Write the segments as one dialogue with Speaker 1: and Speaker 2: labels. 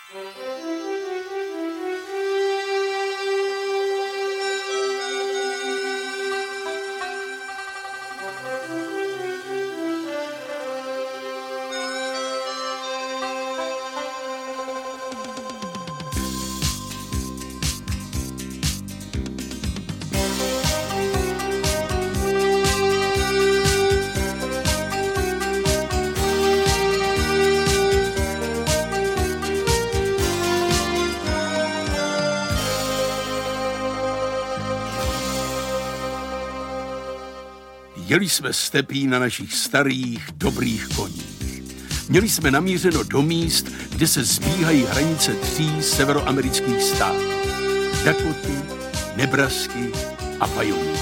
Speaker 1: Jeli jsme stepí na našich starých, dobrých koních. Měli jsme namířeno do míst, kde se zbíhají hranice 3 severoamerických států. Dakoty, Nebrasky a Wyoming.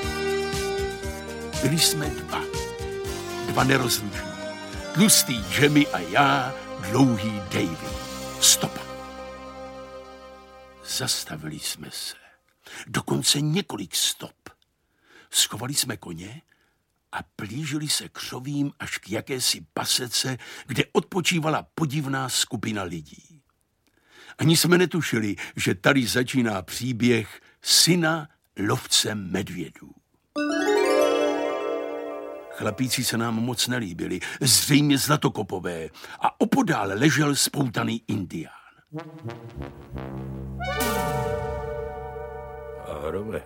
Speaker 1: Byli jsme dva nerozluční. Tlustý Jimmy a já, dlouhý Davy. Stopa. Zastavili jsme se. Dokonce několik stop. Schovali jsme koně a plížili se křovím až k jakési pasece, kde odpočívala podivná skupina lidí. Ani jsme netušili, že tady začíná příběh syna lovce medvědů. Chlapíci se nám moc nelíbili, zřejmě zlatokopové, a opodál ležel spoutaný indián.
Speaker 2: Hrobe,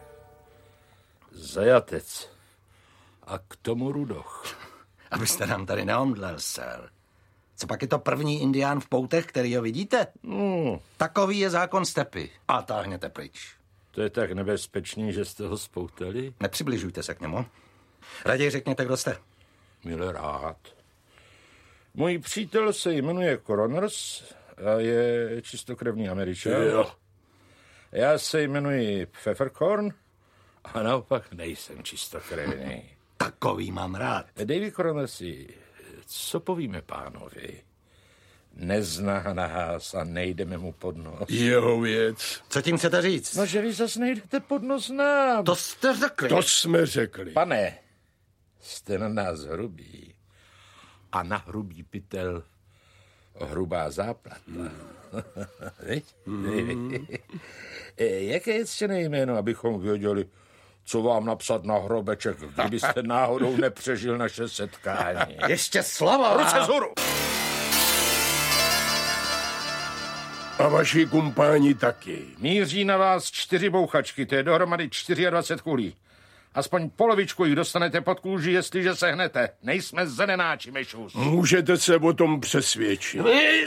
Speaker 2: zajatec a k tomu rudoch.
Speaker 3: Abyste nám tady neomdlel, sir. Co pak je to první indián v poutech, který ho vidíte? Takový je zákon stepy. A táhněte pryč.
Speaker 2: To je tak nebezpečný, že jste ho spoutali?
Speaker 3: Nepřibližujte se k němu. Raději řekněte, kdo jste.
Speaker 2: Mile rád. Můj přítel se jmenuje Connors a je čistokrevný Američan.
Speaker 1: Jo.
Speaker 2: Já se jmenuji Pfefferkorn a naopak nejsem čistokrevný.
Speaker 3: Takový mám rád.
Speaker 2: Davy Connorsi, co povíme pánovi? Nezná nás a nejdeme mu pod nos.
Speaker 1: Jeho věc.
Speaker 3: Co tím chcete říct?
Speaker 2: No, že vy zase nejdete pod nos nám.
Speaker 3: To jste řekli.
Speaker 1: To jsme řekli.
Speaker 2: Pane, jste na nás hrubý. A na hrubý pytel hrubá záplata. Jaké je ctěné jméno, abychom věděli, co vám napsat na hrobeček, kdybyste náhodou nepřežil naše setkání?
Speaker 3: Ještě slovo!
Speaker 2: Ruce vzhůru!
Speaker 1: A vaši kumpáni taky.
Speaker 2: Míří na vás 4 bouchačky, to je dohromady 24 kulí. Aspoň polovičku jich dostanete pod kůži, jestliže se hnete. Nejsme zelenáči, mešus.
Speaker 1: Můžete se o tom přesvědčit.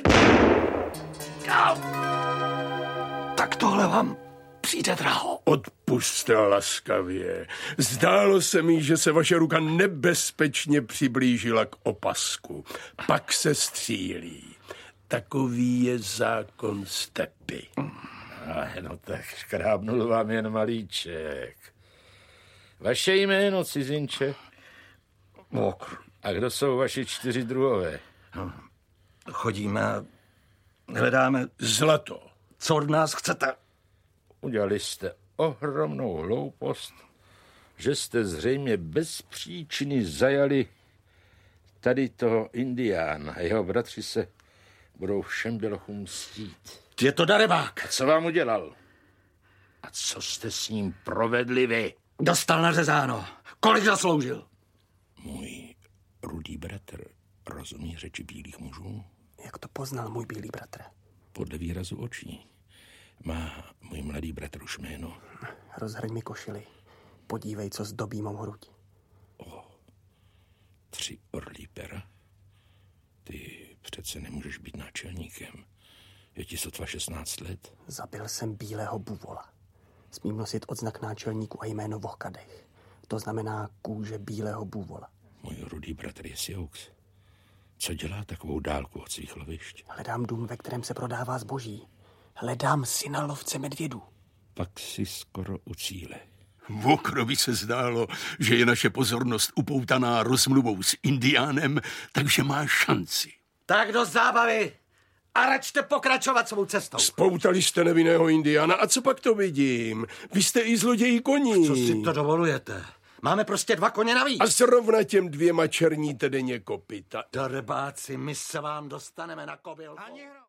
Speaker 3: Tak tohle vám přijde draho.
Speaker 1: Odpusťte laskavě. Zdálo se mi, že se vaše ruka nebezpečně přiblížila k opasku. Pak se střílí. Takový je zákon stepy.
Speaker 2: No tak škrábnul vám jen malíček. Vaše jméno, cizinče?
Speaker 3: Walker.
Speaker 2: A kdo jsou vaši 4 druhové?
Speaker 3: Chodíme a hledáme,
Speaker 1: Zlato.
Speaker 3: co od nás chcete.
Speaker 2: Udělali jste ohromnou hloupost, že jste zřejmě bez příčiny zajali tady toho indiána a jeho bratři se budou všem bělochům mstít.
Speaker 3: Je to darebák.
Speaker 2: A co vám udělal? A co jste s ním provedli vy?
Speaker 3: Dostal nařezáno. Kolik zasloužil?
Speaker 2: Můj rudý bratr rozumí řeči bílých mužů?
Speaker 4: Jak to poznal můj bílý bratr?
Speaker 2: Podle výrazu očí. Má můj mladý bratr už jméno?
Speaker 4: Rozhrň mi košili. Podívej, co zdobí mou hruď.
Speaker 2: 3 orlí pera? Ty přece nemůžeš být náčelníkem. Je ti sotva 16 let?
Speaker 4: Zabil jsem bílého buvola. Smím nosit odznak náčelníku a jméno v okadech. To znamená kůže bílého buvola.
Speaker 2: Můj rudý bratr je Sioux. Co dělá takovou dálku od svých lovišť?
Speaker 4: Hledám dům, ve kterém se prodává zboží. Hledám syna lovce medvědů.
Speaker 2: Pak si skoro u cíle.
Speaker 1: Walkerovi se zdálo, že je naše pozornost upoutaná rozmluvou s indiánem, takže má šanci.
Speaker 3: Tak do zábavy. A račte pokračovat svou cestou.
Speaker 1: Spoutali jste nevinného indiána a co pak to vidím? Vy jste i zloději koní.
Speaker 3: Co si to dovolujete? Máme prostě 2 koně navíc.
Speaker 1: A zrovna těm 2 černíte denně kopyta.
Speaker 3: Darebáci, my se vám dostaneme na kobylku.